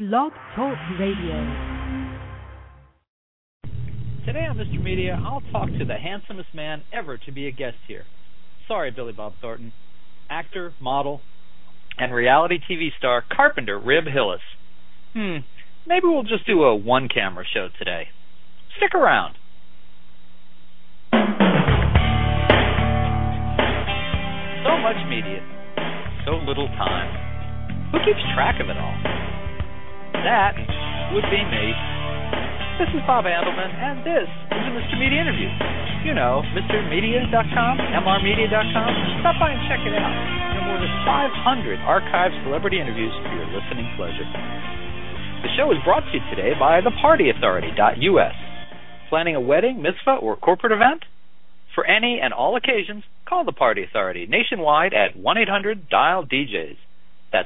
Blog Talk Radio. Today on Mr. Media, I'll talk to the handsomest man ever to be a guest here. Sorry, Billy Bob Thornton. Actor, model, and reality TV star Carpenter Rib Hillis. Maybe we'll just do a one-camera show today. Stick around. So much media, so little time. Who keeps track of it all? That would be me. This is Bob Andelman, and this is a Mr. Media interview. You know, MrMedia.com, MRMedia.com. Stop by and check it out. There are more than 500 archived celebrity interviews for your listening pleasure. The show is brought to you today by thepartyauthority.us. Planning a wedding, mitzvah, or corporate event? For any and all occasions, call the Party Authority nationwide at 1-800-DIAL-DJs. That's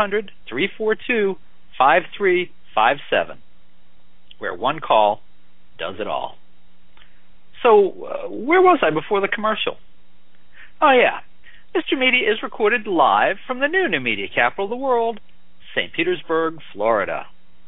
1-800-342-5357, where one call does it all. So, where was I before the commercial? Oh, yeah. Mr. Media is recorded live from the new media capital of the world, St. Petersburg, Florida.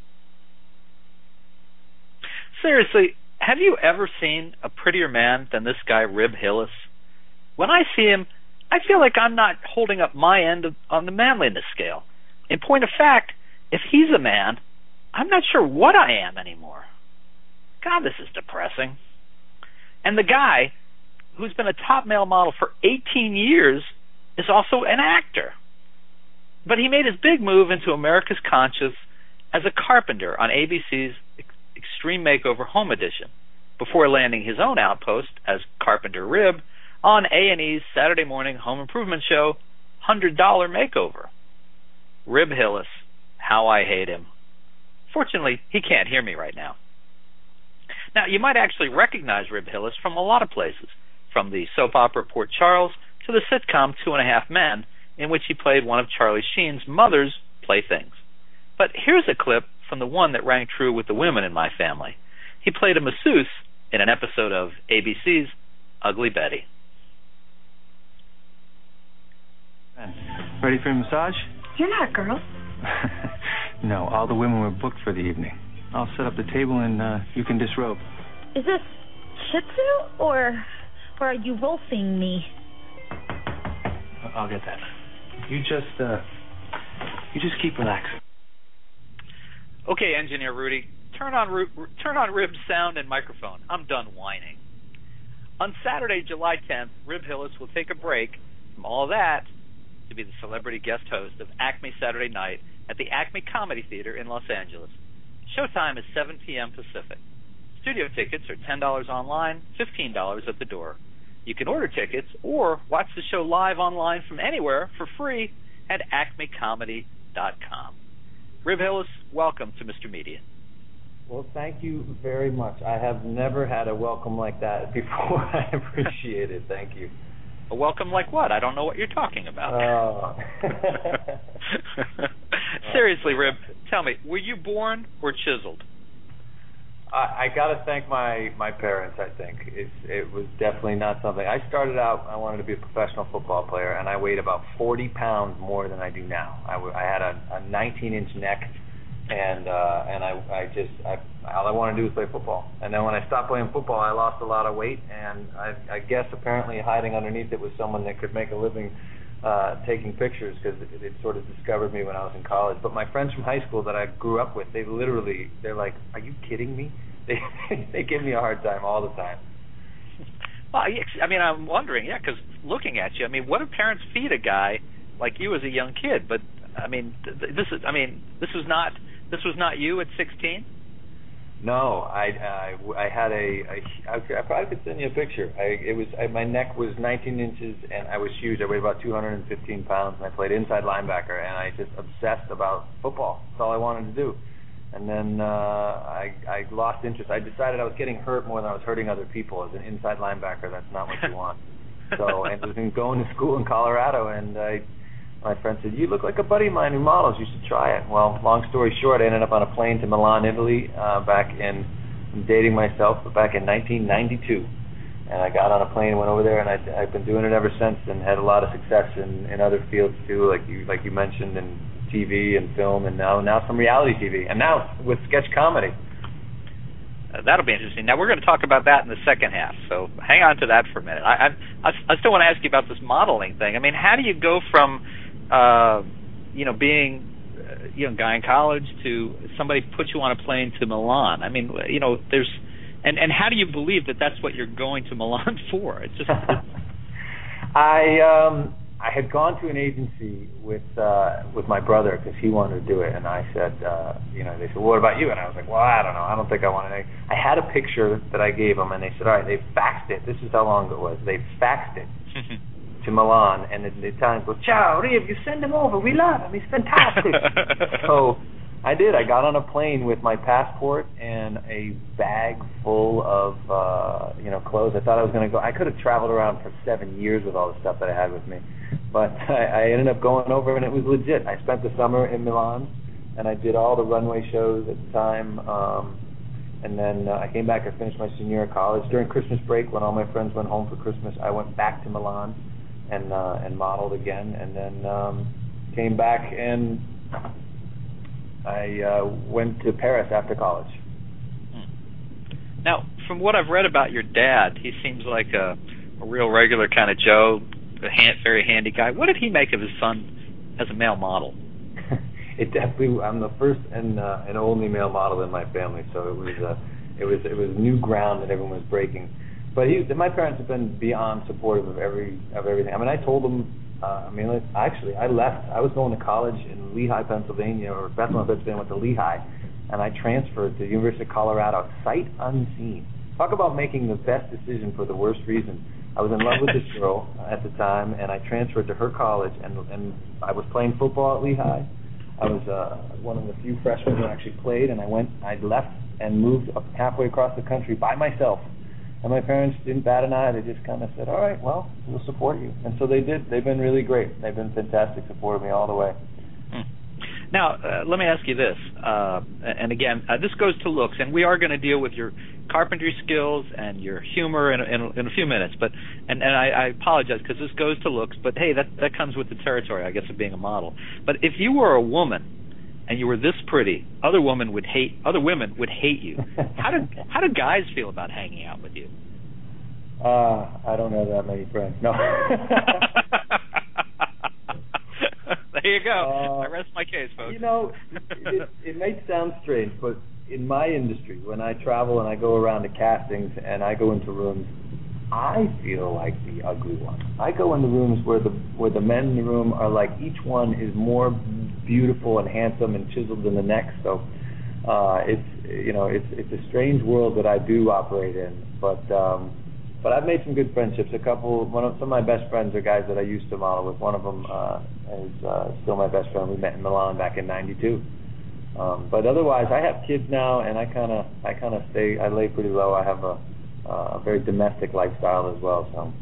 Seriously, have you ever seen a prettier man than this guy, Rib Hillis? When I see him, I feel like I'm not holding up my end on the manliness scale. In point of fact, if he's a man, I'm not sure what I am anymore. God, this is depressing. And the guy, who's been a top male model for 18 years, is also an actor. But he made his big move into America's conscience as a carpenter on ABC's Extreme Makeover Home Edition, before landing his own outpost as Carpenter Rib on A&E's Saturday morning home improvement show, $100 Makeover. Rib Hillis, how I hate him. Fortunately, he can't hear me right now. Now, you might actually recognize Rib Hillis from a lot of places, from the soap opera Port Charles to the sitcom 2.5 Men, in which he played one of Charlie Sheen's mother's playthings. But here's a clip from the one that rang true with the women in my family. He played a masseuse in an episode of ABC's Ugly Betty. Ready for a massage? You're not a girl. No, all the women were booked for the evening. I'll set up the table and you can disrobe. Is this Shih Tzu or are you wolfing me? I'll get that. You just keep relaxing. Okay, Engineer Rudy, turn on Rib's sound and microphone. I'm done whining. On Saturday, July 10th, Rib Hillis will take a break from all that to be the celebrity guest host of Acme Saturday Night at the Acme Comedy Theater in Los Angeles. Showtime is 7 p.m. Pacific. Studio tickets are $10 online, $15 at the door. You can order tickets or watch the show live online from anywhere for free at acmecomedy.com. Rib Hillis, welcome to Mr. Media. Well, thank you very much. I have never had a welcome like that before. I appreciate it. Thank you. A welcome like what? I don't know what you're talking about. Seriously, Rib, tell me, were you born or chiseled? I got to thank my parents, I think. It was definitely not something. I started out, I wanted to be a professional football player, and I weighed about 40 pounds more than I do now. I had a 19-inch neck, and all I wanted to do was play football. And then when I stopped playing football, I lost a lot of weight, and I guess apparently hiding underneath it was someone that could make a living taking pictures, because it sort of discovered me when I was in college. But my friends from high school that I grew up with, they're like, are you kidding me? They give me a hard time all the time. Well, I mean, I'm wondering, because looking at you, I mean, what do parents feed a guy like you as a young kid? But I mean, this was not you at 16. No, I had I probably could send you a picture. My neck was 19 inches and I was huge. I weighed about 215 pounds and I played inside linebacker and I just obsessed about football. That's all I wanted to do. And then I lost interest. I decided I was getting hurt more than I was hurting other people. As an inside linebacker, that's not what you want. So I was going to school in Colorado and my friend said, you look like a buddy of mine who models. You should try it. Well, long story short, I ended up on a plane to Milan, Italy, I'm dating myself, back in 1992. And I got on a plane and went over there, and I've been doing it ever since and had a lot of success in other fields, too, like you mentioned, in TV and film, and now some reality TV, and now with sketch comedy. That'll be interesting. Now, we're going to talk about that in the second half, so hang on to that for a minute. I still want to ask you about this modeling thing. I mean, how do you go from, being, a guy in college to somebody put you on a plane to Milan? I mean, there's, and how do you believe that that's what you're going to Milan for? It's just... I had gone to an agency with my brother because he wanted to do it, and I said, they said, well, what about you? And I was like, well, I don't know. I don't think I want to. I had a picture that I gave them, and they said, all right, they faxed it. This is how long it was. They faxed it to Milan, and the Italians go, ciao, Riv, you send him over. We love him. He's fantastic. So I did. I got on a plane with my passport and a bag full of, clothes. I thought I was going to go. I could have traveled around for 7 years with all the stuff that I had with me. But I ended up going over, and it was legit. I spent the summer in Milan, and I did all the runway shows at the time. And then I came back. I finished my senior year of college. During Christmas break, when all my friends went home for Christmas, I went back to Milan and modeled again, and then came back, and I went to Paris after college. Now, from what I've read about your dad, he seems like a real regular kind of Joe, very handy guy. What did he make of his son as a male model? It definitely. I'm the first and only male model in my family, so it was new ground that everyone was breaking. But my parents have been beyond supportive of everything. I mean, I told them. Actually, I left. I was going to college in Lehigh, Pennsylvania, or Bethlehem, Pennsylvania. Went to Lehigh, and I transferred to the University of Colorado, sight unseen. Talk about making the best decision for the worst reason. I was in love with this girl at the time, and I transferred to her college, and I was playing football at Lehigh. I was one of the few freshmen who actually played, and I left and moved up halfway across the country by myself. And my parents didn't bat an eye. They just kind of said, all right, well, we'll support you. And so they did. They've been really great. They've been fantastic, supporting me all the way. Now, let me ask you this, and again, this goes to looks, and we are going to deal with your carpentry skills and your humor in a few minutes. But and I apologize because this goes to looks, but hey, that comes with the territory, I guess, of being a model. But if you were a woman and you were this pretty, other women would hate you. How do guys feel about hanging out with you? I don't have that many friends. No. There you go. I rest my case, folks. It may sound strange, but in my industry, when I travel and I go around to castings and I go into rooms, I feel like the ugly one. I go in the rooms where the men in the room are like, each one is more beautiful and handsome and chiseled than the next. So it's a strange world that I do operate in, but I've made some good friendships. Some of my best friends are guys that I used to model with. One of them is still my best friend. We met in Milan back in '92. But otherwise, I have kids now, and I kind of lay pretty low. I have a very domestic lifestyle as well. So,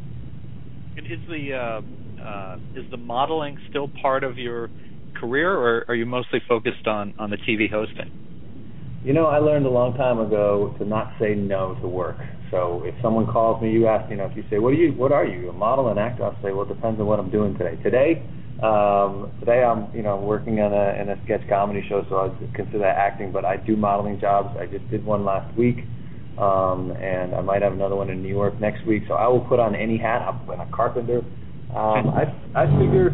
is the modeling still part of your career, or are you mostly focused on the TV hosting? I learned a long time ago to not say no to work. So if someone calls me, you ask, if you say, what are you, a model, an actor? I'll say, well, it depends on what I'm doing today. Today I'm, working on a sketch comedy show, so I would consider that acting, but I do modeling jobs. I just did one last week, and I might have another one in New York next week, so I will put on any hat. I'm a carpenter. I figure,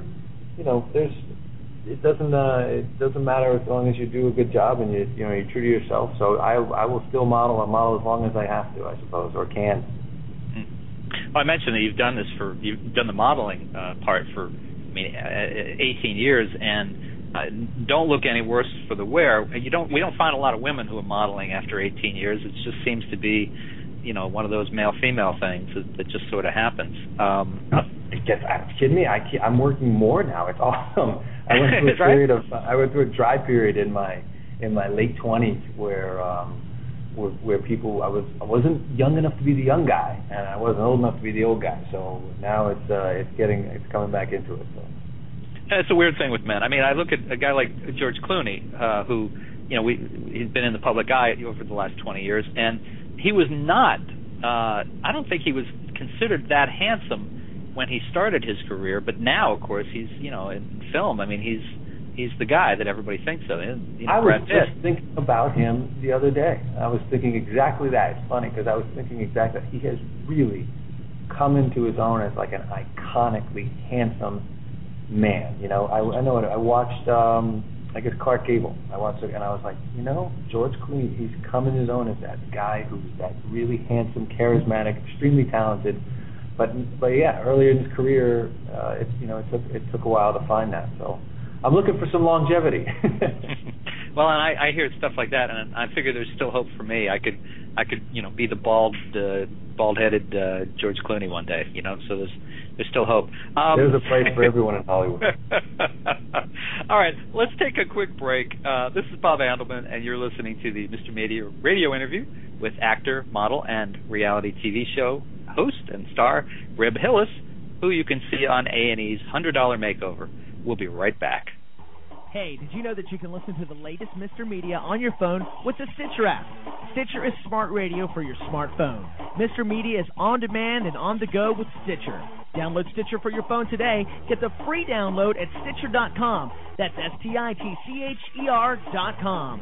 it doesn't matter as long as you do a good job and you're true to yourself. So I will still model. I'll model as long as I have to, I suppose, or can. Well, I mentioned that you've done the modeling part for 18 years, and don't look any worse for the wear. We don't find a lot of women who are modeling after 18 years. It just seems to be, one of those male-female things that just sort of happens. Are you kidding me? I'm working more now. It's awesome. I went through a dry period in my late 20s where people I wasn't young enough to be the young guy, and I wasn't old enough to be the old guy. So now it's coming back into it. So. It's a weird thing with men. I mean, I look at a guy like George Clooney, who he's been in the public eye over the last 20 years, and he was not. I don't think he was considered that handsome when he started his career, but now, of course, he's in film. I mean, he's the guy that everybody thinks of. I was just thinking about him the other day. I was thinking exactly that. It's funny because I was thinking exactly that. He has really come into his own as like an iconically handsome man. You know, I know it. I watched, I guess, Clark Gable. I watched it, and I was like, you know, George Clooney, he's come in his own as that guy who's that really handsome, charismatic, extremely talented. But yeah, earlier in his career, it took a while to find that. So I'm looking for some longevity. Well, and I hear stuff like that, and I figure there's still hope for me. I could be the bald-headed George Clooney one day. So there's still hope. There's a place for everyone in Hollywood. All right, let's take a quick break. This is Bob Andelman, and you're listening to the Mr. Media radio interview with actor, model, and reality TV show host and star Rib Hillis, who you can see on A&E's $100 Makeover. We'll be right back. Hey, did you know that you can listen to the latest Mr. Media on your phone with the Stitcher app? Stitcher is smart radio for your smartphone. Mr. Media is on demand and on the go with Stitcher. Download Stitcher for your phone today. Get the free download at Stitcher.com. That's STITCHER.com.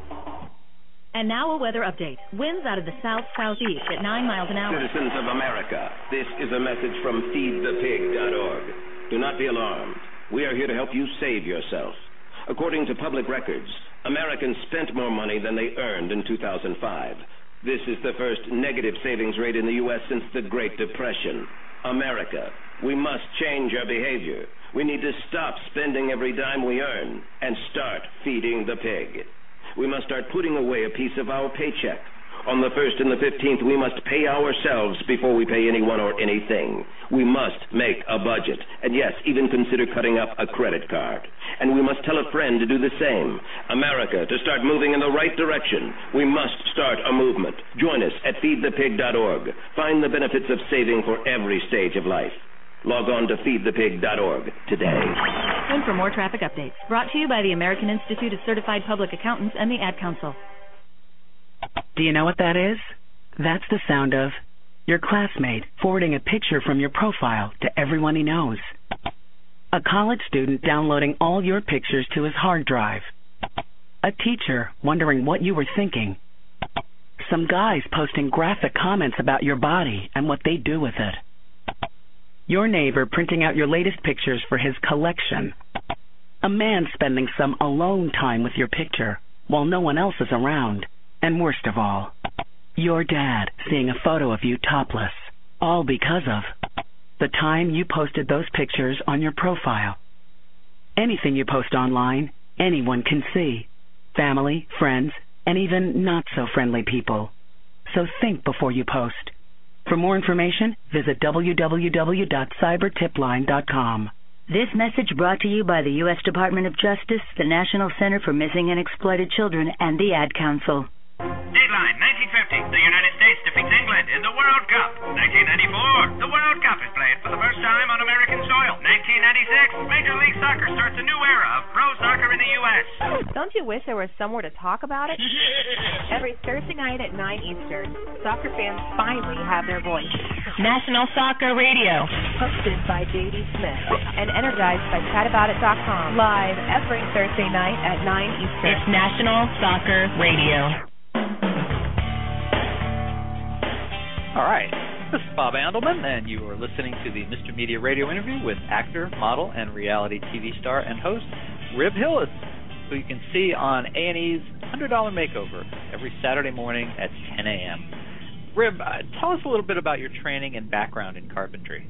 And now a weather update. Winds out of the south-southeast at 9 miles an hour. Citizens of America, this is a message from feedthepig.org. Do not be alarmed. We are here to help you save yourself. According to public records, Americans spent more money than they earned in 2005. This is the first negative savings rate in the U.S. since the Great Depression. America, we must change our behavior. We need to stop spending every dime we earn and start feeding the pig. We must start putting away a piece of our paycheck. On the 1st and the 15th, we must pay ourselves before we pay anyone or anything. We must make a budget, and yes, even consider cutting up a credit card. And we must tell a friend to do the same. America, to start moving in the right direction, we must start a movement. Join us at feedthepig.org. Find the benefits of saving for every stage of life. Log on to feedthepig.org today. And for more traffic updates, brought to you by the American Institute of Certified Public Accountants and the Ad Council. Do you know what that is? That's the sound of your classmate forwarding a picture from your profile to everyone he knows. A college student downloading all your pictures to his hard drive. A teacher wondering what you were thinking. Some guys posting graphic comments about your body and what they do with it. Your neighbor printing out your latest pictures for his collection. A man spending some alone time with your picture while no one else is around. And worst of all, your dad seeing a photo of you topless, all because of the time you posted those pictures on your profile. Anything you post online, anyone can see. Family, friends, and even not-so-friendly people. So think before you post. For more information, visit www.cybertipline.com. This message brought to you by the U.S. Department of Justice, the National Center for Missing and Exploited Children, and the Ad Council. Dateline, 1950. The United States defeats England in the World Cup. 1994. The World Cup is played for the first time on American soil. 1996. Major League Soccer starts a new era of pro soccer in the U.S. Don't you wish there was somewhere to talk about it? Every Thursday night at 9 Eastern, soccer fans finally have their voice. National Soccer Radio. Hosted by J.D. Smith and energized by chataboutit.com. Live every Thursday night at 9 Eastern. It's National Soccer Radio. All right, this is Bob Andelman, and you are listening to the Mr. Media radio interview with actor, model, and reality TV star and host Rib Hillis, who you can see on A&E's $100 Makeover every Saturday morning at 10 a.m. Rib, tell us a little bit about your training and background in carpentry.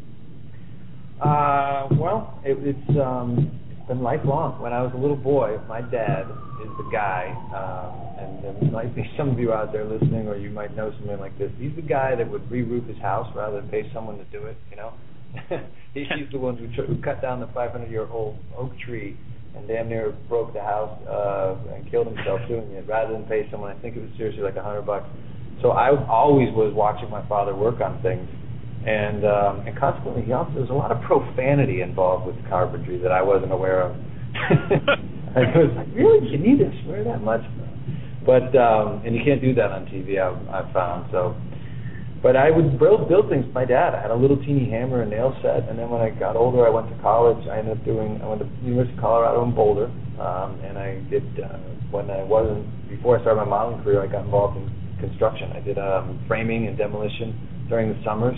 Well, it's been lifelong. When I was a little boy, my dad is the guy, and there might be some of you out there listening, or you might know something like this. He's the guy that would re-roof his house rather than pay someone to do it, you know. He's the one who cut down the 500-year-old oak tree and damn near broke the house and killed himself doing it rather than pay someone. I think it was seriously like $100. So I always was watching my father work on things. And consequently, there's a lot of profanity involved with carpentry that I wasn't aware of. I was like, really? You need to swear that much? But and you can't do that on TV. I've found so. But I would build things with my dad. I had a little teeny hammer and nail set, and then when I got older, I went to college. I went to University of Colorado in Boulder, And I did, before I started my modeling career, I got involved in construction. I did framing and demolition during the summers.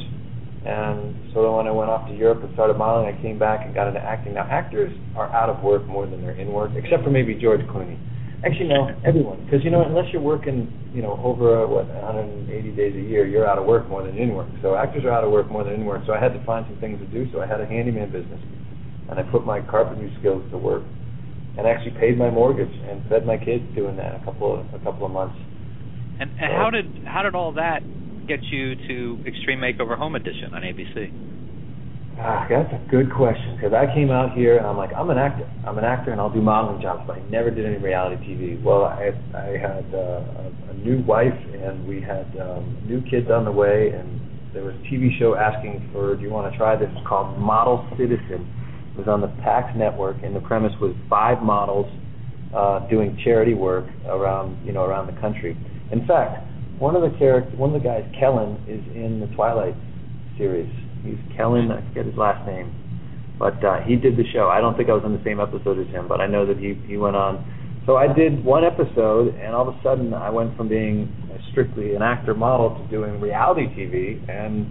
And so then when I went off to Europe and started modeling, I came back and got into acting. Now, actors are out of work more than they're in work, except for maybe George Clooney. Actually, no, everyone. Because, unless you're working, over, 180 days a year, you're out of work more than in work. So actors are out of work more than in work. So I had to find some things to do. So I had a handyman business. And I put my carpentry skills to work. And actually paid my mortgage and fed my kids doing that a couple of months. And how did all that get you to Extreme Makeover Home Edition on ABC? That's a good question, because I came out here and I'm like, I'm an actor and I'll do modeling jobs, but I never did any reality TV. Well, I had a new wife and we had new kids on the way, and there was a TV show asking for, do you want to try this? It's called Model Citizen. It was on the PAX network, and the premise was 5 models doing charity work around the country. In fact, one of the guys, Kellen, is in the Twilight series. He's Kellen, I forget his last name, but he did the show. I don't think I was in the same episode as him, but I know that he went on. So I did one episode, and all of a sudden I went from being strictly an actor model to doing reality TV, and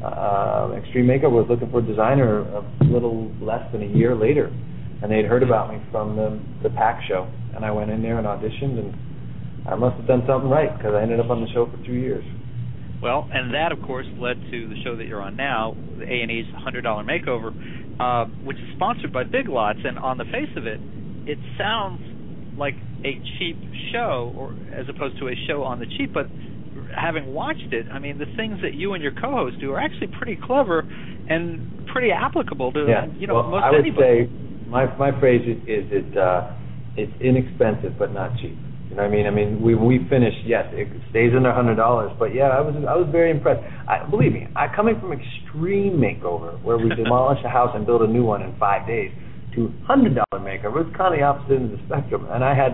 Extreme Makeover was looking for a designer a little less than a year later, and they'd heard about me from the PAX show, and I went in there and auditioned, and I must have done something right, because I ended up on the show for 2 years. Well, and that, of course, led to the show that you're on now, the A&E's $100 Makeover, which is sponsored by Big Lots, and on the face of it, it sounds like a cheap show, or as opposed to a show on the cheap, but having watched it, I mean, the things that you and your co-host do are actually pretty clever and pretty applicable to most I would anybody. say my phrase is it's inexpensive but not cheap. You know what I mean? We finished. Yes, it stays under $100, but yeah, I was very impressed. Believe me, coming from Extreme Makeover, where we demolish a house and build a new one in 5 days, to $100 Makeover, it's kind of the opposite end of the spectrum. And I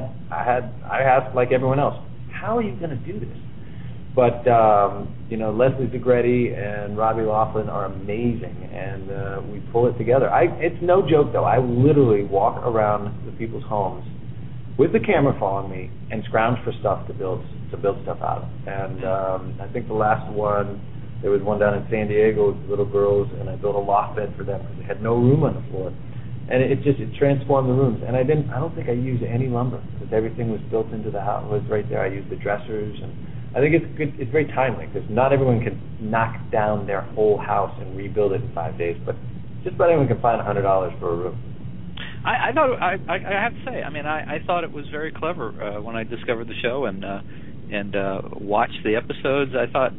asked like everyone else, how are you going to do this? But Leslie Zagretti and Robbie Laughlin are amazing, and we pull it together. It's no joke though. I literally walk around the people's homes with the camera following me and scrounge for stuff to build stuff out of. And I think the last one, there was one down in San Diego with little girls, and I built a loft bed for them because they had no room on the floor. And it transformed the rooms. And I don't think I used any lumber, because everything was built into the house. It was right there. I used the dressers, and I think it's good. It's very timely, because not everyone can knock down their whole house and rebuild it in 5 days, but just about anyone can find $100 for a room. I have to say, I thought it was very clever when I discovered the show and watched the episodes. I thought,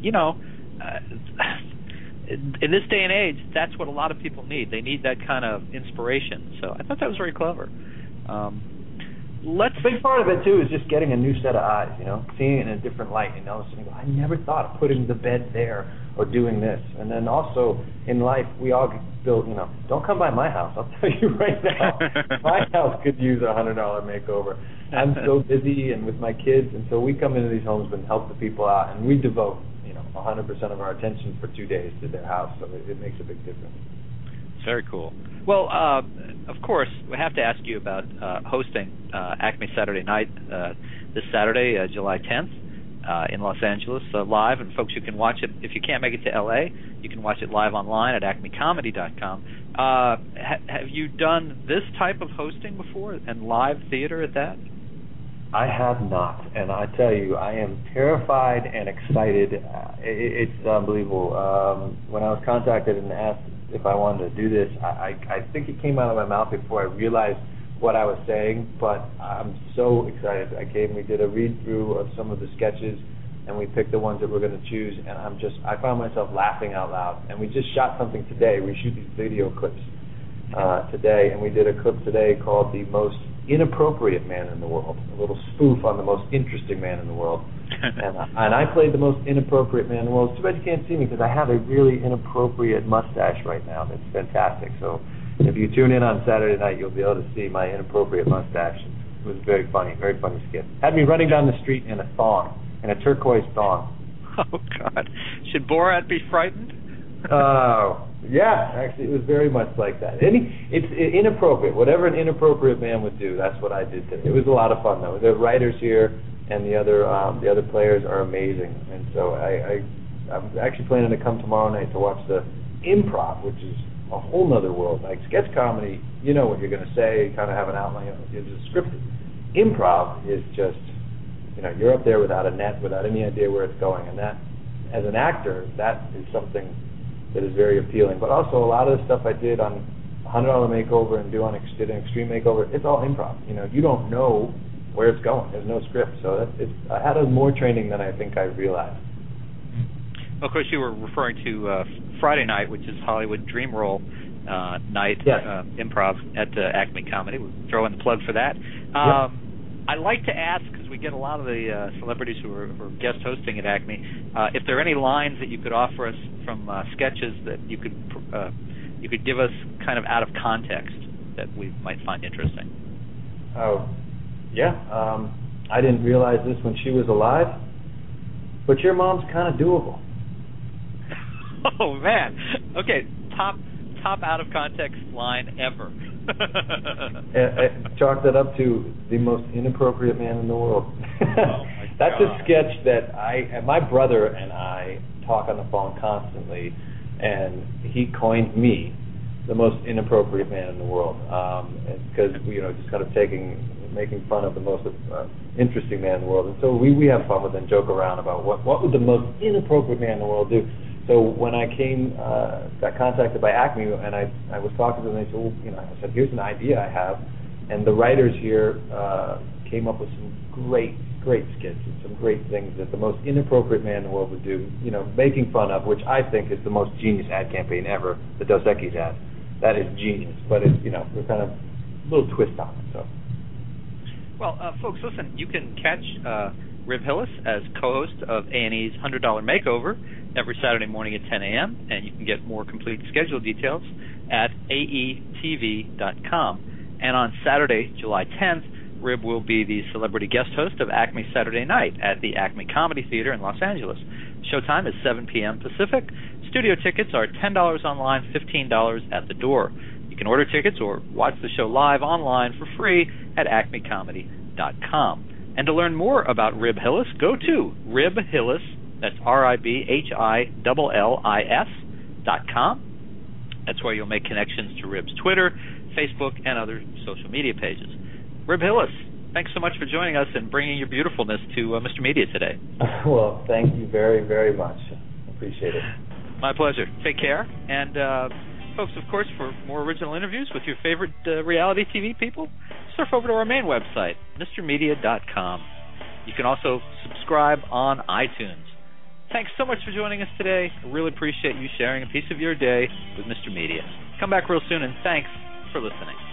in this day and age, that's what a lot of people need. They need that kind of inspiration. So I thought that was very clever. A big part of it too is just getting a new set of eyes, seeing it in a different light, and all of a sudden you go, I never thought of putting the bed there or doing this. And then also in life, we all build, don't come by my house. I'll tell you right now, my house could use a $100 makeover. I'm so busy and with my kids, and so we come into these homes and help the people out, and we devote 100% of our attention for 2 days to their house, so it makes a big difference. Very cool. Well, of course, we have to ask you about hosting Acme Saturday Night this Saturday, July 10th, in Los Angeles, live. And folks, you can watch it. If you can't make it to L.A., you can watch it live online at acmecomedy.com. Have you done this type of hosting before, and live theater at that? I have not, and I tell you, I am terrified and excited. It's unbelievable. When I was contacted and asked if I wanted to do this, I think it came out of my mouth before I realized what I was saying, but I'm so excited. We did a read-through of some of the sketches, and we picked the ones that we're going to choose, and I found myself laughing out loud. And we just shot something today. We shoot these video clips today, and we did a clip today called The Most Inappropriate Man in the World, a little spoof on The Most Interesting Man in the World. And I played the most inappropriate man in the world. It's too bad you can't see me, because I have a really inappropriate mustache right now. That's fantastic. So if you tune in on Saturday night, you'll be able to see my inappropriate mustache. It was very funny skit. Had me running down the street in a thong, in a turquoise thong. Oh, God. Should Borat be frightened? Oh, Yeah, actually, it was very much like that. It's inappropriate. Whatever an inappropriate man would do, that's what I did today. It was a lot of fun, though. The writers here and the other players are amazing, and so I'm actually planning to come tomorrow night to watch the improv, which is a whole nother world. Like sketch comedy, you know what you're going to say, you kind of have an outline, it's scripted. Improv is just, you're up there without a net, without any idea where it's going, and that, as an actor, that is something that is very appealing. But also a lot of the stuff I did on $100 Makeover and did an Extreme Makeover, it's all improv. You don't know where it's going. There's no script. So I had more training than I think I realized. Well, of course, you were referring to Friday night, which is Hollywood Dream Roll night, yes. Improv at Acme Comedy. We'll throw in the plug for that. Yep. I like to ask, because we get a lot of the celebrities who are guest hosting at Acme, if there are any lines that you could offer us from sketches that you could give us kind of out of context that we might find interesting. Oh, yeah. I didn't realize this when she was alive, but your mom's kind of doable. Oh, man. Okay, top out of context line ever. I chalked that up to the most inappropriate man in the world. Oh That's a sketch that my brother and I talk on the phone constantly, and he coined me the most inappropriate man in the world, because just kind of making fun of the most interesting man in the world. And so we have fun with it and joke around about what would the most inappropriate man in the world do. So when I got contacted by Acme, and I was talking to them, they said, well, I said, here's an idea I have, and the writers here came up with some great skits and some great things that the most inappropriate man in the world would do, making fun of, which I think is the most genius ad campaign ever, the Dos Equis ad. That is genius, but it's, we're kind of a little twist on it. So. Well, folks, listen, you can catch Rib Hillis as co-host of A&E's $100 Makeover every Saturday morning at 10 a.m., and you can get more complete schedule details at aetv.com. And on Saturday, July 10th, Rib will be the celebrity guest host of Acme Saturday Night at the Acme Comedy Theater in Los Angeles. Showtime is 7 p.m. Pacific. Studio tickets are $10 online, $15 at the door. You can order tickets or watch the show live online for free at acmecomedy.com. And to learn more about Rib Hillis, go to Rib Hillis, that's RibHillis.com. That's where you'll make connections to Rib's Twitter, Facebook, and other social media pages. Rib Hillis, thanks so much for joining us and bringing your beautifulness to Mr. Media today. Well, thank you very, very much. Appreciate it. My pleasure. Take care. And, folks, of course, for more original interviews with your favorite reality TV people, surf over to our main website, MrMedia.com. You can also subscribe on iTunes. Thanks so much for joining us today. I really appreciate you sharing a piece of your day with Mr. Media. Come back real soon, and thanks for listening.